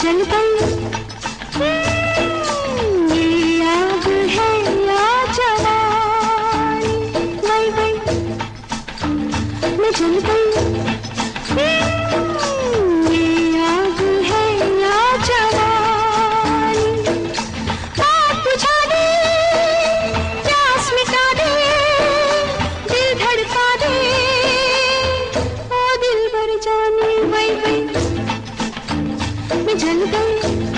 जल गई। ये आग है या जवानी, वही वही मैं जल गई। ये आग है या जवानी, आग बुझा दे, प्यास मिटा दे, दिल धड़का दे, ओ दिल भर जाने, वही वही मैं जल गई।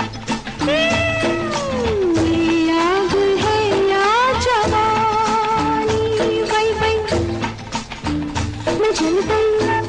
ये आग है या जवानी, वही वही मैं जल गई।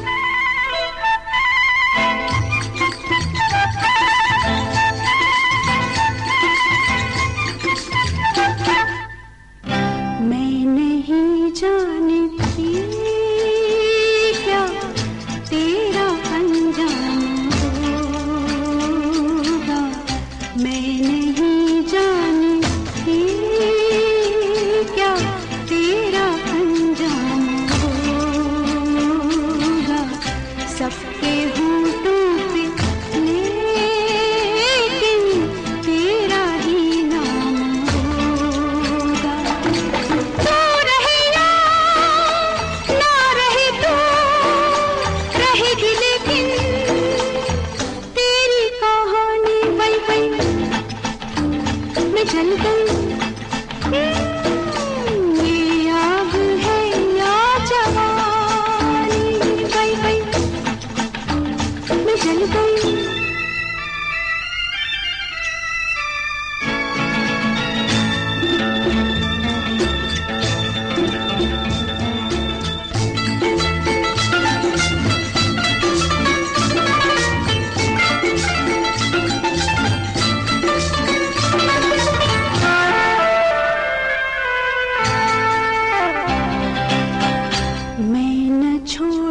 मैं नहीं जानती क्या तेरा अनजाना होगा, मैं नहीं जानती क्या तेरा अनजाना होगा, सबके होठों पे लेकिन तेरा ही नाम होगा। तू रहे या ना रहे, तू रहेगी लेकिन तेरी कहानी, वही वही मैं जल गई। ये आग है या जवानी, वही वही मैं जल गई। मैं न छोड़